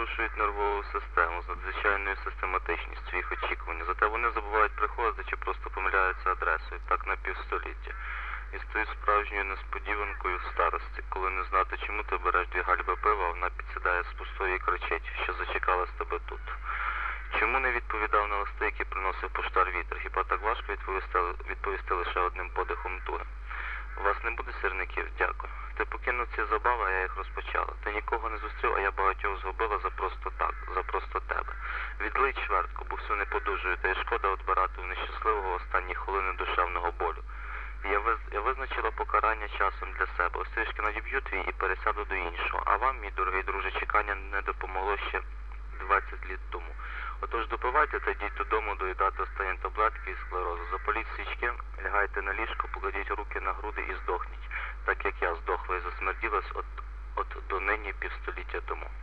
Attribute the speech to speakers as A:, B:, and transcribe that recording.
A: порушують нервову систему з надзвичайною систематичністю їх очікування. Зате вони забувають приходити чи просто помиляються адресою, так на півстоліття. І стають справжньою несподіванкою в старості, коли не знати, чому ти береш 2 гальби пива, а вона підсідає з пустої і кричить, що зачекалась тебе тут. Чому не відповідав на листи, які приносив поштар Вітер? Хіба так важко відповісти лише одним подихом туги? У вас не буде сірників? Дякую. Ти покинув ці забави, а я їх розпочала. Ти нікого не зустрів, а я багатьох згубила за просто так, за просто тебе. Відлий чвертку, бо все не подужую, та й шкода відбирати у нещасливого останні хвилини душевного болю. Я визначила покарання часом для себе. Ось трішки надіб'ю твій і пересяду до іншого. А вам, мій дорогий друже, чекання не допомогло ще 20 літ тому. Отож допивайте та йдіть додому доїдати останні таблетки із склерозу. Запаліть свічки, лягайте на ліжко, покладіть руки на груди і здохніть, так як я здохла і засмерділась от донині півстоліття тому.